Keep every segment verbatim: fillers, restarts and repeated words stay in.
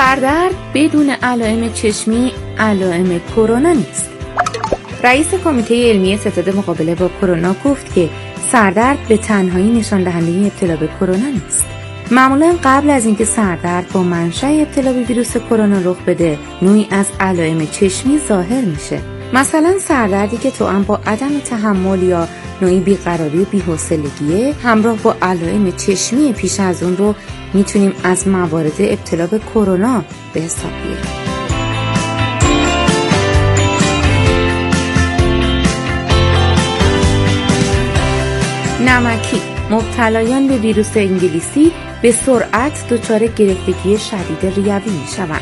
سردرد بدون علائم چشمی علائم کرونا نیست. رئیس کمیته علمی ستاد مقابله با کرونا گفت که سردرد به تنهایی نشان دهنده ابتلا به کرونا نیست. معمولا قبل از اینکه سردرد با منشأ ابتلا به ویروس کرونا رخ بده، نوعی از علائم چشمی ظاهر میشه. مثلا سردردی که توأم با عدم تحمل یا نوعی بیقراری و بی‌حوصلگی همراه با علائم چشمی پیش از اون رو میتونیم از موارد ابتلا به کرونا به حساب بیاریم. نمکی مبتلایان به ویروس انگلیسی به سرعت دچار گرفتگی شدید ریوی میشوند.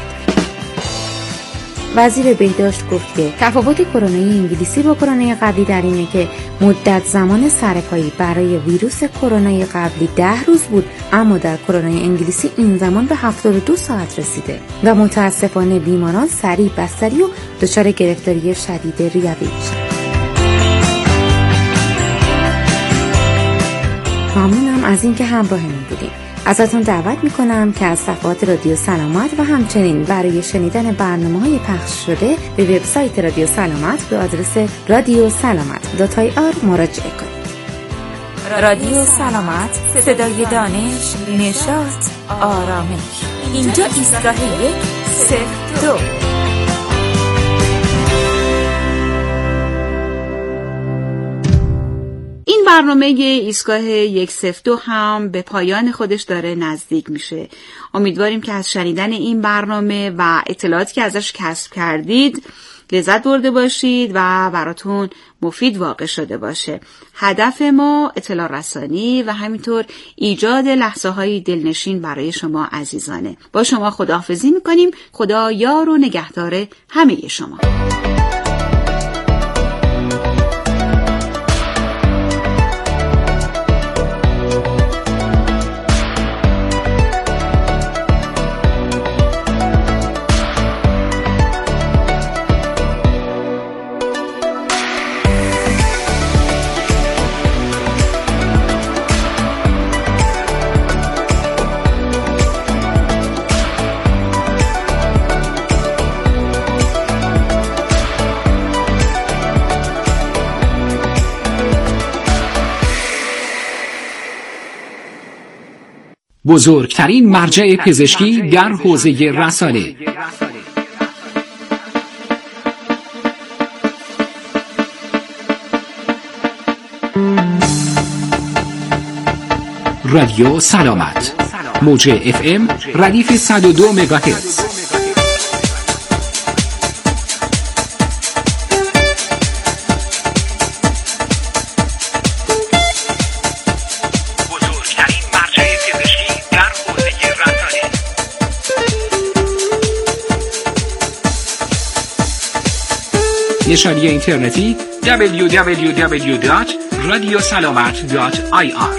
وزیر بهداشت گفت که تفاوت کرونای انگلیسی با کرونای قبلی در اینه که مدت زمان سرپایی برای ویروس کرونای قبلی ده روز بود، اما در کرونای انگلیسی این زمان به هفتاد و دو ساعت رسیده و متاسفانه بیماران سریع بستری و دچار گرفتاری شدید ریوی میشن. ممنونم از اینکه همراهمون بودیم. ازتون دعوت میکنم که از صفحات رادیو سلامت و همچنین برای شنیدن برنامه‌های پخش شده به وبسایت رادیو سلامت به آدرس رادیو سلامت دات آی آر مراجعه کنید. رادیو سلامت، صدای دانش، نشاط، آرامش. اینجا ایستگاه یک صفر دو. برنامه ایستگاه یک صفر دو هم به پایان خودش داره نزدیک میشه. امیدواریم که از شنیدن این برنامه و اطلاعاتی که ازش کسب کردید لذت برده باشید و براتون مفید واقع شده باشه. هدف ما اطلاع رسانی و همینطور ایجاد لحظه های دلنشین برای شما عزیزانه. با شما خداحافظی میکنیم. خدا یار و نگهدار همه شما. بزرگترین مرجع پزشکی در حوزه رسانه. رادیو سلامت، موج اف ام ردیف صد و دو مگاهرتز. نشانی اینترنتی دبلیو دبلیو دبلیو دات رادیو سلامت دات آی آر.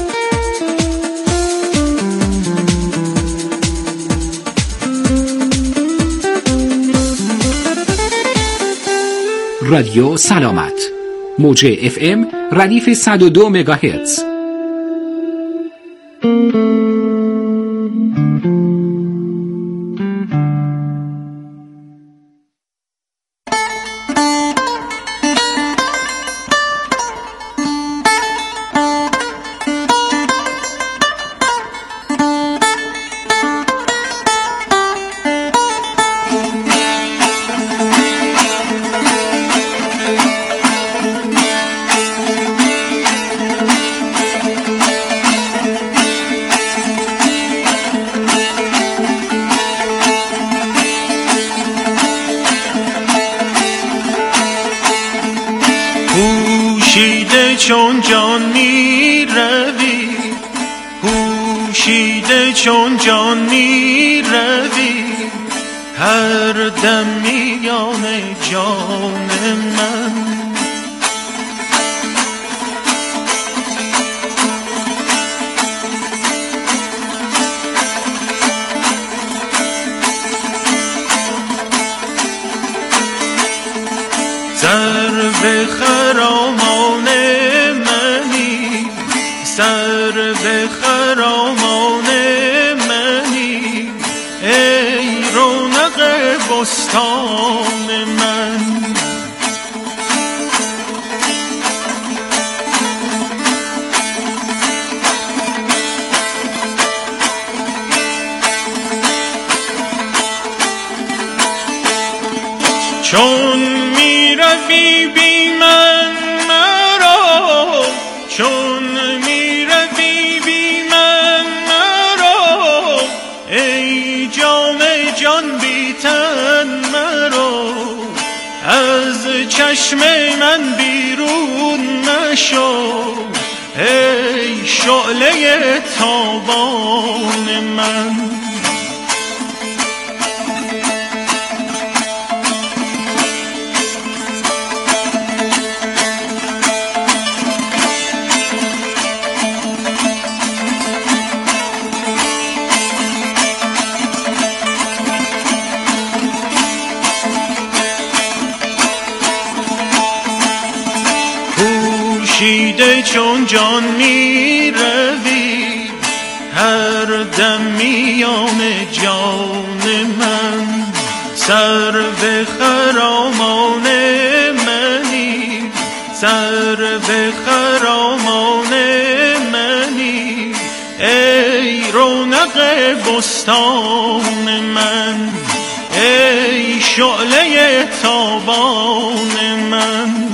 رادیو سلامت، موج اف ام ردیف صد و دو مگاهرتز. چون جان می روی، پوشیده چون جان می روی، هر دم میان جان من. سر به خرامان منی، سر به خرامان منی، ای بستان من. چون می روی بی من مرا، چون می روی بی من مرا، ای جان جان بی تن مرا، از چشم من بیرون مشو، ای شعله تابان من. پوشیده چون جان می روی هر دم میان جان من، سرو خرامان منی، سرو خرامان منی، ای رونق بستان من، ای شعله تابان من.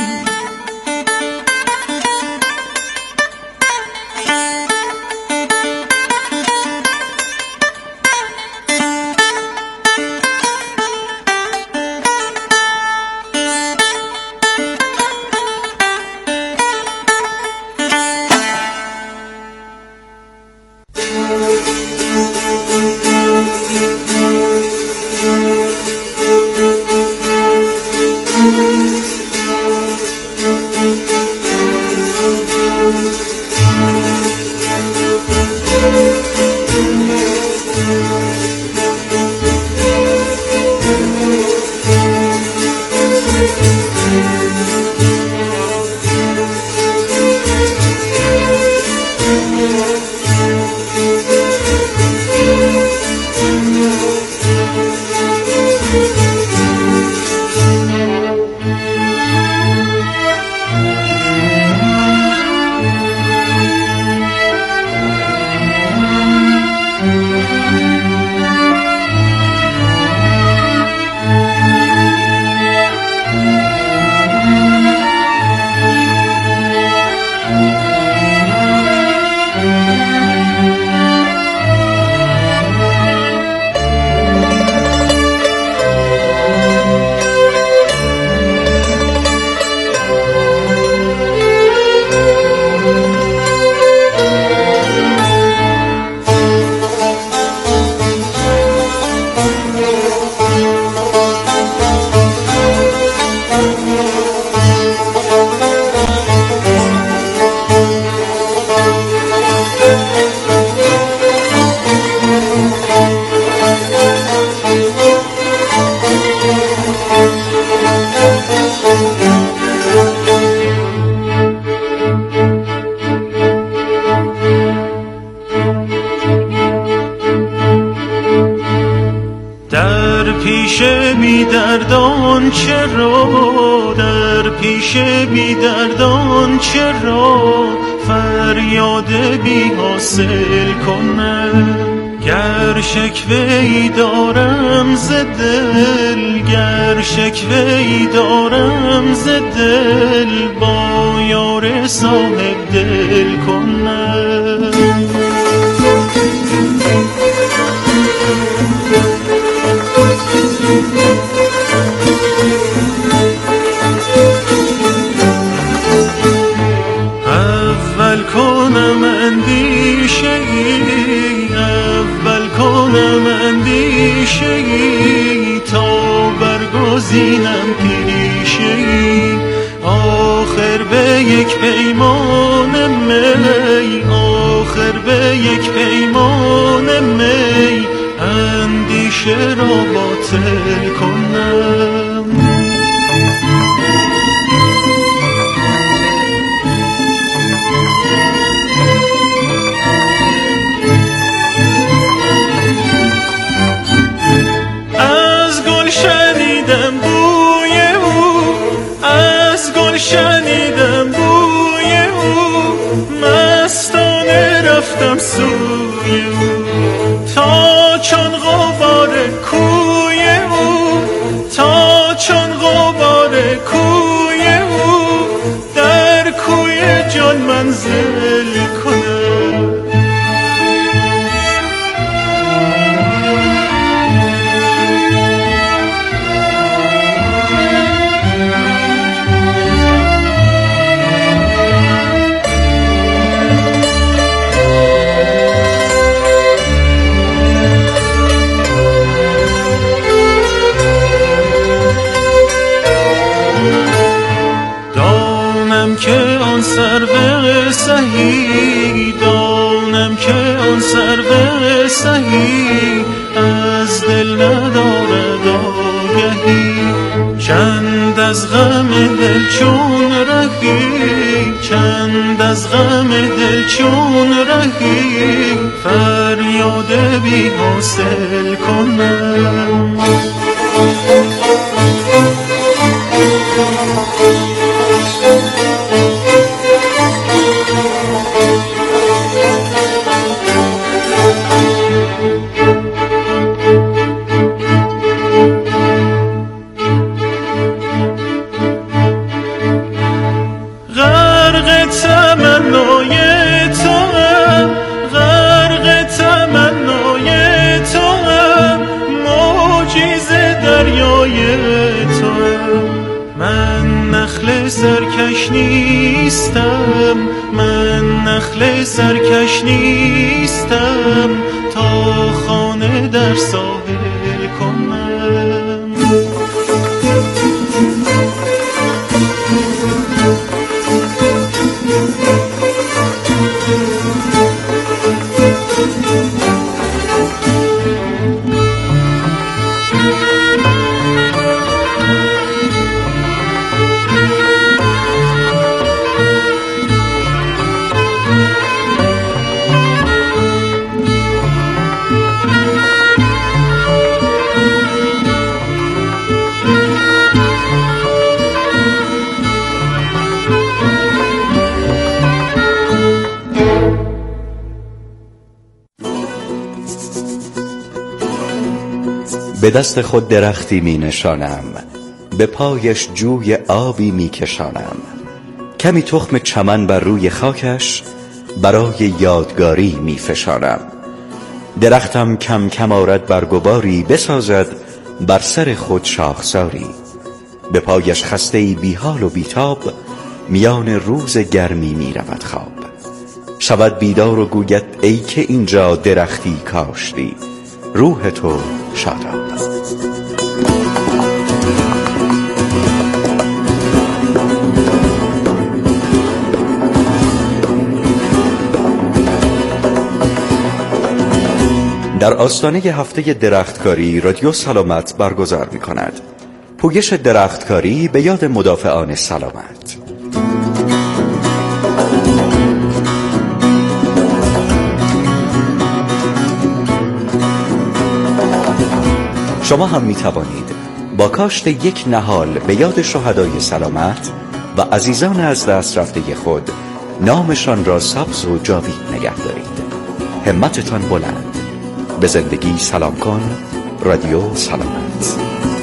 پیش بی دردان چرا، در پیش بی دردان چرا فریاد بی حاصل کنم. گر شکوه‌ای دارم ز دل، گر شکوه‌ای دارم ز دل با یار صاحب دل کنم. اول کنم اندیشه ای، اول کنم اندیشه ای تا برگزینم پیشه ای. آخر به یک پیمان می، آخر به یک پیمان می اندیشه را باطل کنم. از تا چون غبار کوی او، تا چون غبار کوی او در کوی جان منزل کنم. که آن سرو سهی، دانم که آن سرو سهی از دل ندارد آگهی. چند از غم دل چون رهی، چند از غم دل چون رهی فریاد بی حاصل کنم. سرکش نیستم، من نخل سرکش نیستم تا خانه در ساحل کنم. به دست خود درختی می نشانم، به پایش جوی آبی می کشانم. کمی تخم چمن بر روی خاکش برای یادگاری می فشانم. درختم کم کم آرد برگباری، بسازد بر سر خود شاخساری. به پایش خسته‌ای بی حال و بیتاب، میان روز گرمی می رود خواب. شود بیدار و گوید ای که اینجا درختی کاشتی، روح تو شاداب. در آستانه هفته درختکاری رادیو سلامت برگزار می کند پویش درختکاری به یاد مدافعان سلامت. شما هم می توانید با کاشت یک نهال به یاد شهدای سلامت و عزیزان از دست رفته خود نامشان را سبز و جاوید نگه دارید. همتتان بلند. به زندگی سلام کن. رادیو سلامت.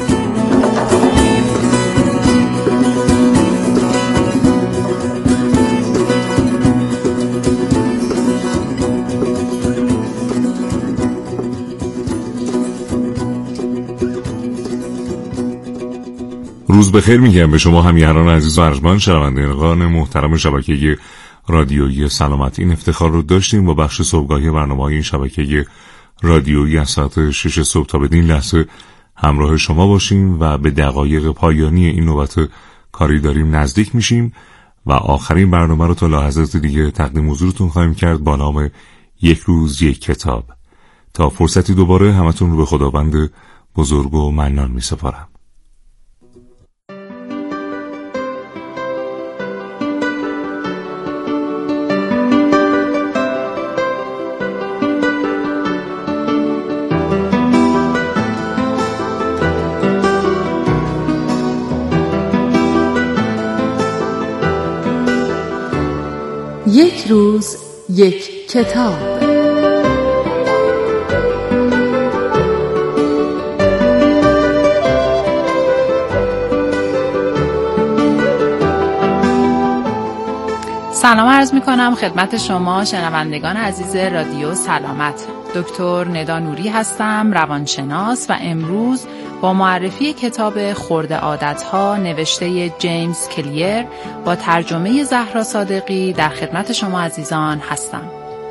روز بخیر میگم به شما همیهنان عزیز و ارجمند شنوندگان محترم شبکه رادیویی سلامت. این افتخار رو داشتیم با بخش صبحگاهی برنامه‌های این شبکه رادیویی از ساعت شش صبح تا بدین لحظه همراه شما باشیم و به دقایق پایانی این نوبت کاری داریم نزدیک میشیم و آخرین برنامه رو تا لحظات دیگه تقدیم حضورتون خواهیم کرد با نام یک روز یک کتاب. تا فرصتی دوباره همتون رو به خداوند بزرگ و منان میسپارم. یک روز یک کتاب. سلام عرض می کنم خدمت شما شنوندگان عزیز رادیو سلامت. دکتر ندا نوری هستم، روانشناس، و امروز با معرفی کتاب خرد عادت‌ها نوشته جیمز کلیر با ترجمه زهرا صادقی در خدمت شما عزیزان هستم.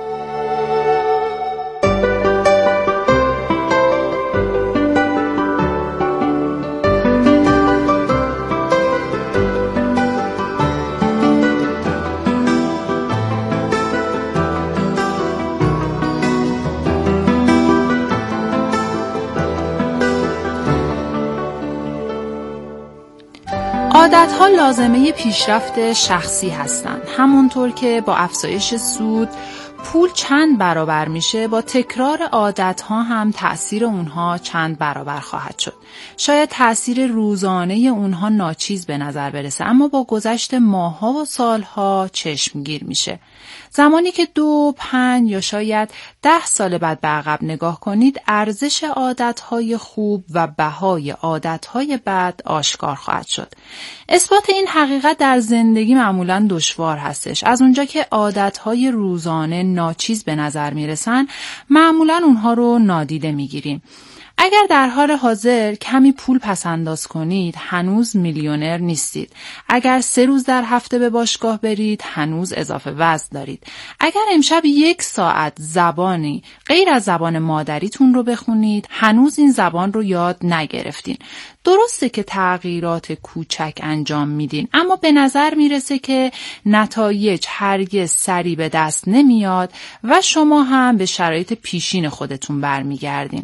عادت‌ها لازمه پیشرفت شخصی هستند. همونطور که با افزایش سود پول چند برابر میشه، با تکرار عادت‌ها هم تأثیر اونها چند برابر خواهد شد. شاید تأثیر روزانه اونها ناچیز به نظر برسه، اما با گذشت ماه‌ها و سال‌ها چشمگیر میشه. زمانی که دو، پنج یا شاید ده سال بعد به عقب نگاه کنید، ارزش عادت‌های خوب و بهای عادت‌های بد آشکار خواهد شد. اثبات این حقیقت در زندگی معمولاً دشوار هستش. از اونجا که عادت‌های روزانه ناچیز به نظر میرسن، معمولاً اونها رو نادیده میگیریم. اگر در حال حاضر کمی پول پس انداز کنید، هنوز میلیونر نیستید. اگر سه روز در هفته به باشگاه برید، هنوز اضافه وزن دارید. اگر امشب یک ساعت زبانی غیر از زبان مادریتون رو بخونید، هنوز این زبان رو یاد نگرفتین. درسته که تغییرات کوچک انجام میدین، اما به نظر میرسه که نتایج هرگز سریع به دست نمیاد و شما هم به شرایط پیشین خودتون برمیگردین.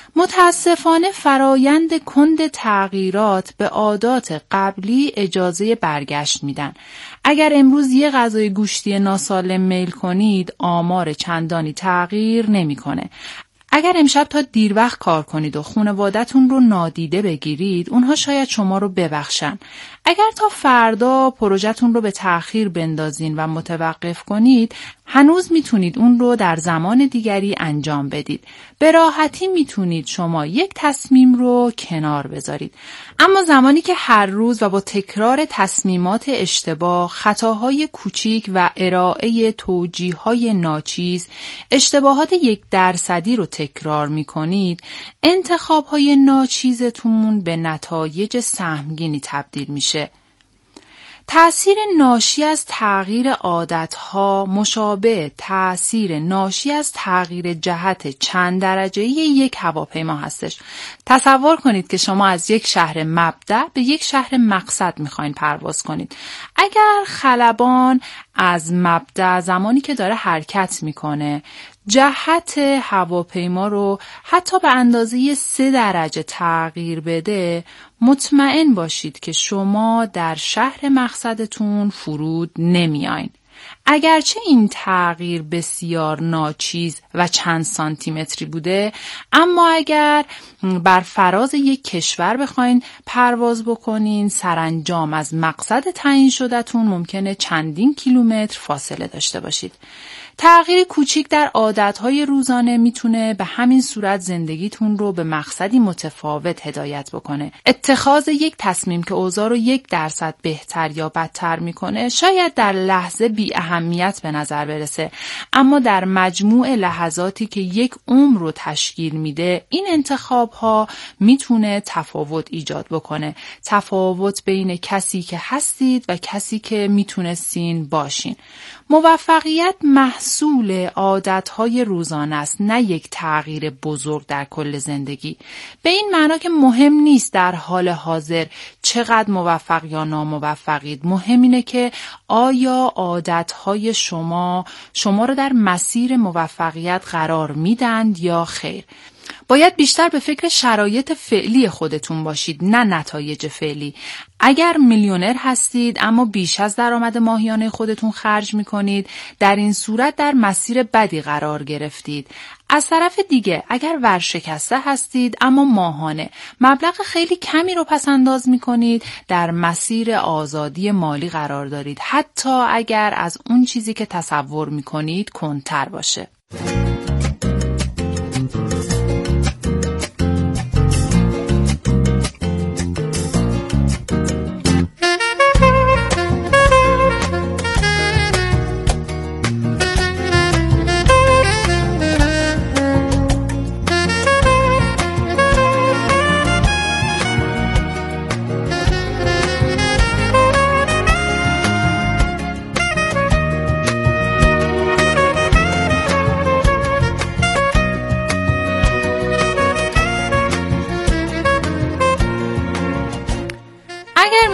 متاسفانه فرایند کند تغییرات به عادات قبلی اجازه برگشت میدن. اگر امروز یه غذای گوشتی ناسالم میل کنید، آمار چندانی تغییر نمیکنه. اگر امشب تا دیر وقت کار کنید و خانواده‌تون رو نادیده بگیرید، اونها شاید شما رو ببخشن. اگر تا فردا پروژه‌تون رو به تأخیر بندازین و متوقف کنید، هنوز میتونید اون رو در زمان دیگری انجام بدید. به راحتی میتونید شما یک تصمیم رو کنار بذارید. اما زمانی که هر روز و با تکرار تصمیمات اشتباه، خطاهای کوچیک و ارائه توجیه‌های ناچیز، اشتباهات یک درصدی رو تکرار میکنید، انتخاب‌های ناچیزتون به نتایج سهمگینی تبدیل میشه. تأثیر ناشی از تغییر عادتها مشابه تأثیر ناشی از تغییر جهت چند درجه‌ای یک هواپیما هستش. تصور کنید که شما از یک شهر مبدأ به یک شهر مقصد میخواین پرواز کنید. اگر خلبان از مبدأ زمانی که داره حرکت میکنه جهت هواپیما رو حتی به اندازه سه درجه تغییر بده، مطمئن باشید که شما در شهر مقصدتون فرود نمیاین. اگرچه این تغییر بسیار ناچیز و چند سانتیمتری بوده، اما اگر بر فراز یک کشور بخواین پرواز بکنین، سرانجام از مقصد تعیین شده‌تون ممکنه چندین کیلومتر فاصله داشته باشید. تغییر کوچیک در عادتهای روزانه میتونه به همین صورت زندگیتون رو به مقصدی متفاوت هدایت بکنه. اتخاذ یک تصمیم که اوضاع رو یک درصد بهتر یا بدتر میکنه شاید در لحظه بی اهمیت به نظر برسه، اما در مجموع لحظاتی که یک عمر رو تشکیل میده، این انتخابها میتونه تفاوت ایجاد بکنه. تفاوت بین کسی که هستید و کسی که میتونستین باشین. موفقیت محصول عادتهای روزانه است، نه یک تغییر بزرگ در کل زندگی. به این معنا که مهم نیست در حال حاضر چقدر موفق یا ناموفقید. مهم اینه که آیا عادتهای شما شما رو در مسیر موفقیت قرار میدند یا خیر. باید بیشتر به فکر شرایط فعلی خودتون باشید، نه نتایج فعلی. اگر میلیونر هستید اما بیش از درآمد ماهیانه خودتون خرج میکنید، در این صورت در مسیر بدی قرار گرفتید. از طرف دیگه اگر ورشکسته هستید اما ماهانه مبلغ خیلی کمی رو پس انداز میکنید، در مسیر آزادی مالی قرار دارید، حتی اگر از اون چیزی که تصور میکنید کمتر باشه.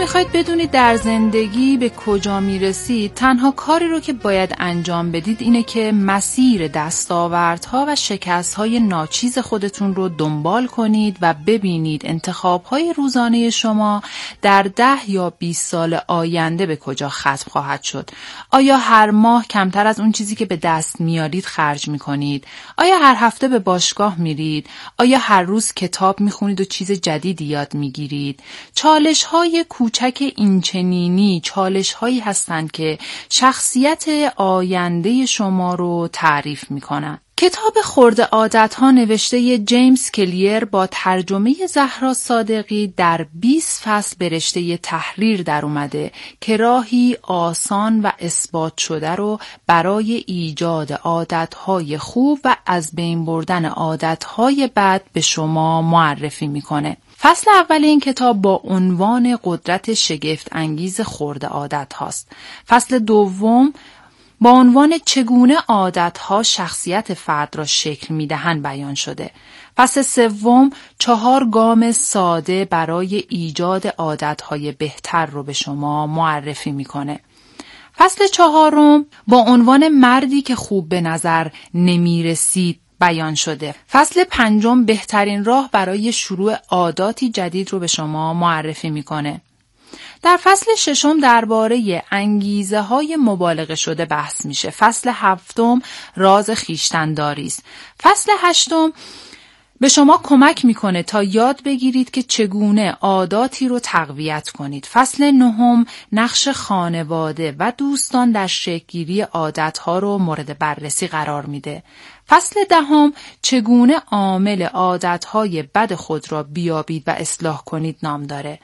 میخواید بدونید در زندگی به کجا میرسید، تنها کاری رو که باید انجام بدید اینه که مسیر دستاوردها و شکستهای ناچیز خودتون رو دنبال کنید و ببینید انتخابهای روزانه شما در ده یا بیست سال آینده به کجا ختم خواهد شد. آیا هر ماه کمتر از اون چیزی که به دست میارید خرج میکنید؟ آیا هر هفته به باشگاه میرید؟ آیا هر روز کتاب میخونید و چیز جدیدی یاد میگیرید؟ چالش های کوچک اینچنینی چالش هایی هستند که شخصیت آینده شما رو تعریف میکنن. کتاب خرد عادت ها نوشته جیمز کلیر با ترجمه زهرا صادقی در بیست فصل به رشته تحریر در اومده که راهی آسان و اثبات شده رو برای ایجاد عادت های خوب و از بین بردن عادت های بد به شما معرفی میکنه. فصل اول این کتاب با عنوان قدرت شگفت انگیز خرد عادت هاست. فصل دوم با عنوان چگونه عادت‌ها شخصیت فرد را شکل می‌دهند بیان شده. فصل سوم چهار گام ساده برای ایجاد عادت‌های بهتر رو به شما معرفی می‌کنه. فصل چهارم با عنوان مردی که خوب به نظر نمی‌رسید بیان شده. فصل پنجم بهترین راه برای شروع عاداتی جدید رو به شما معرفی می‌کنه. در فصل ششم درباره انگیزه های مبالغه شده بحث میشه. فصل هفتم راز خویشتن‌داری است. فصل هشتم به شما کمک میکنه تا یاد بگیرید که چگونه عاداتی رو تقویت کنید. فصل نهم نقش خانواده و دوستان در شکل‌گیری عادت‌ها رو مورد بررسی قرار میده. فصل دهم چگونه عامل عادت‌های بد خود را بیابید و اصلاح کنید نام داره.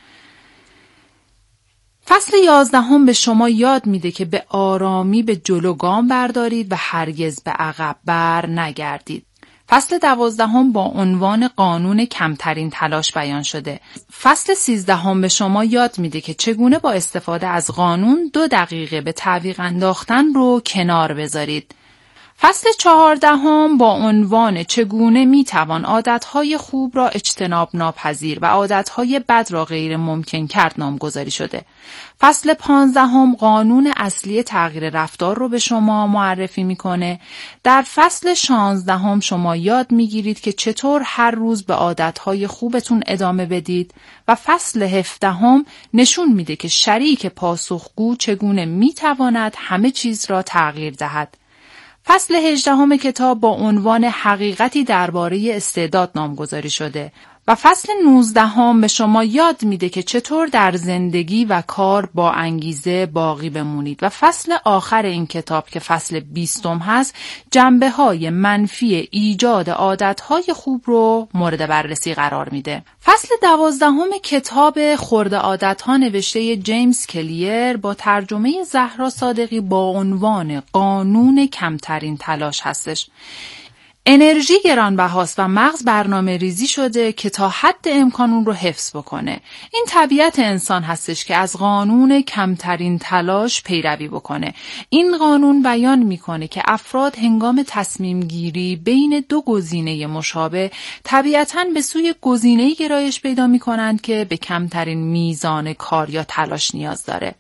فصل یازدهم به شما یاد میده که به آرامی به جلو گام بردارید و هرگز به عقب بر نگردید. فصل دوازدهم با عنوان قانون کمترین تلاش بیان شده. فصل سیزدهم به شما یاد میده که چگونه با استفاده از قانون دو دقیقه به تعویق انداختن رو کنار بذارید. فصل چهاردهم با عنوان چگونه میتوان عادتهای خوب را اجتناب ناپذیر و عادتهای بد را غیر ممکن کرد نامگذاری شده. فصل پانزدهم قانون اصلی تغییر رفتار رو به شما معرفی میکنه. در فصل شانزدهم شما یاد میگیرید که چطور هر روز به عادتهای خوبتون ادامه بدید و فصل هفدهم نشون میده که شریک پاسخگو چگونه میتواند همه چیز را تغییر دهد. فصل هجدهم کتاب با عنوان حقیقتی درباره استعداد نامگذاری شده و فصل نوزدهم به شما یاد میده که چطور در زندگی و کار با انگیزه باقی بمونید و فصل آخر این کتاب که فصل بیستم هست جنبه‌های منفی ایجاد عادت‌های خوب رو مورد بررسی قرار میده. فصل دوازدهم کتاب خرد عادت‌ها نوشته جیمز کلیر با ترجمه زهرا صادقی با عنوان قانون کمترین تلاش هستش. انرژی گرانبهاست و مغز برنامه ریزی شده که تا حد امکان اون رو حفظ بکنه. این طبیعت انسان هستش که از قانون کمترین تلاش پیروی بکنه. این قانون بیان میکنه که افراد هنگام تصمیم گیری بین دو گزینه مشابه طبیعتاً به سوی گزینه‌ای گرایش پیدا میکنند که به کمترین میزان کار یا تلاش نیاز داره.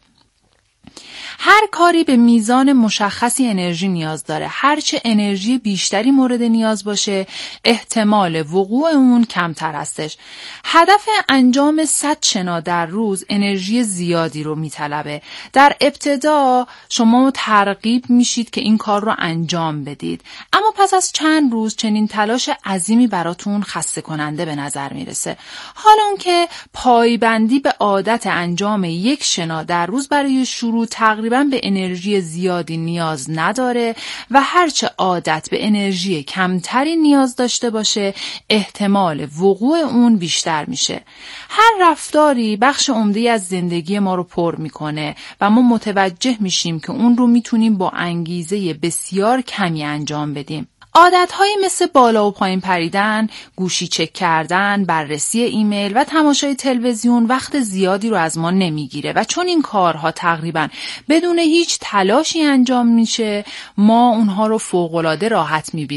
هر کاری به میزان مشخصی انرژی نیاز داره. هرچه انرژی بیشتری مورد نیاز باشه، احتمال وقوع اون کمتر هستش. هدف انجام صد شنا در روز انرژی زیادی رو میطلبه. در ابتدا شما ترغیب میشید که این کار رو انجام بدید، اما پس از چند روز چنین تلاش عظیمی براتون خسته کننده به نظر میرسه. حالا اون که پایبندی به عادت انجام یک شنا در روز برای شروع تقریبا به انرژی زیادی نیاز نداره و هرچه عادت به انرژی کمتری نیاز داشته باشه احتمال وقوع اون بیشتر میشه. هر رفتاری بخش عمده‌ای از زندگی ما رو پر میکنه و ما متوجه میشیم که اون رو میتونیم با انگیزه بسیار کمی انجام بدیم. عادت‌هایی مثل بالا و پایین پریدن، گوشی چک کردن، بررسی ایمیل و تماشای تلویزیون وقت زیادی رو از ما نمیگیره و چون این کارها تقریباً بدون هیچ تلاشی انجام میشه، ما اونها رو فوق‌العاده راحت میبینیم.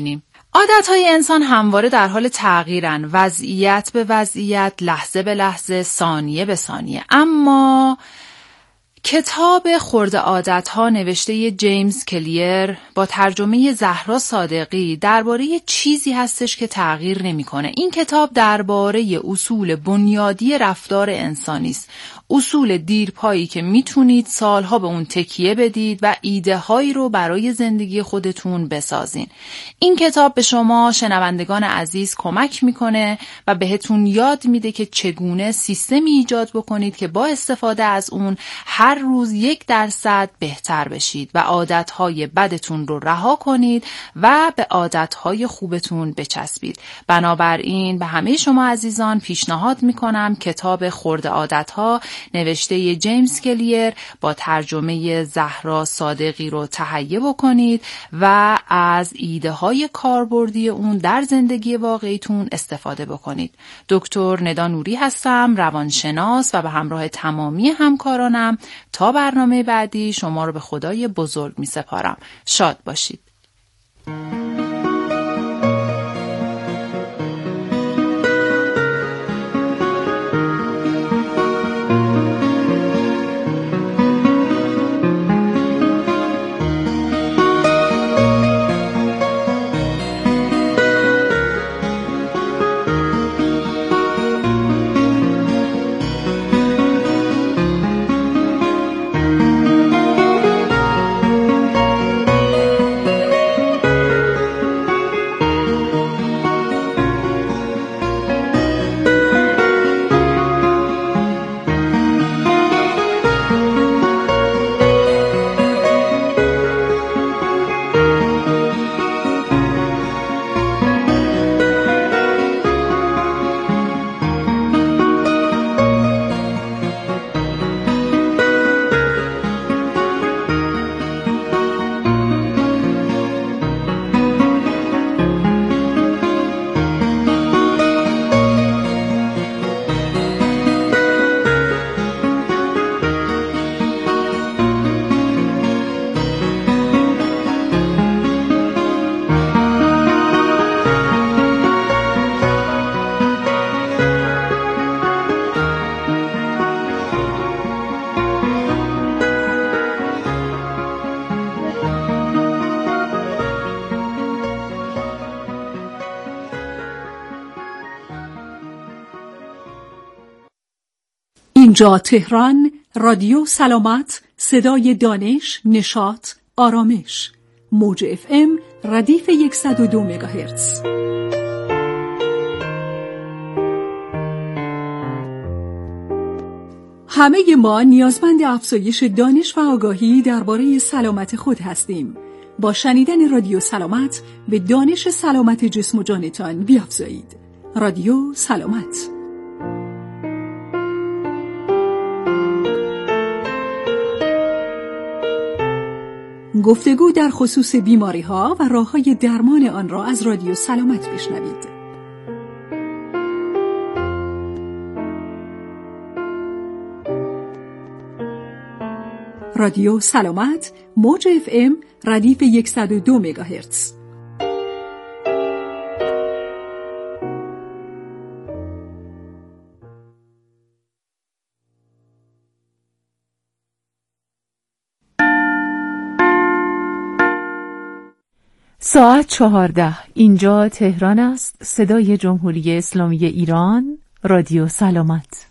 عادتهای انسان همواره در حال تغییرن، وضعیت به وضعیت، لحظه به لحظه، ثانیه به ثانیه. اما کتاب خرد عادت‌ها نوشته جیمز کلیر با ترجمه زهرا صادقی درباره چیزی هستش که تغییر نمی‌کنه. این کتاب درباره اصول بنیادی رفتار انسانی است. اصول دیرپایی که میتونید سالها به اون تکیه بدید و ایده هایی رو برای زندگی خودتون بسازین. این کتاب به شما شنوندگان عزیز کمک میکنه و بهتون یاد میده که چگونه سیستمی ایجاد بکنید که با استفاده از اون هر روز یک درصد بهتر بشید و عادتهای بدتون رو رها کنید و به عادتهای خوبتون بچسبید. بنابراین به همه شما عزیزان پیشنهاد میکنم کتاب خرد عادتها نوشته جیمز کلیر با ترجمه زهرا صادقی رو تهیه بکنید و از ایده های کاربردی اون در زندگی واقعیتون استفاده بکنید. دکتر ندا نوری هستم، روانشناس، و به همراه تمامی همکارانم تا برنامه بعدی شما رو به خدای بزرگ می سپارم. شاد باشید. اینجا تهران، رادیو سلامت، صدای دانش، نشاط، آرامش. موج اف ام ردیف صد و دو مگاهرتز. همه ما نیازمند افزایش دانش و آگاهی درباره سلامت خود هستیم. با شنیدن رادیو سلامت به دانش سلامت جسم و جانتان بیافزایید. رادیو سلامت. گفتگو در خصوص بیماری‌ها و راه‌های درمان آن را از رادیو سلامت بشنوید. رادیو سلامت، موج اف ام ردیف صد و دو مگاهرتز. ساعت چهارده، اینجا تهران است. صدای جمهوری اسلامی ایران، رادیو سلامت.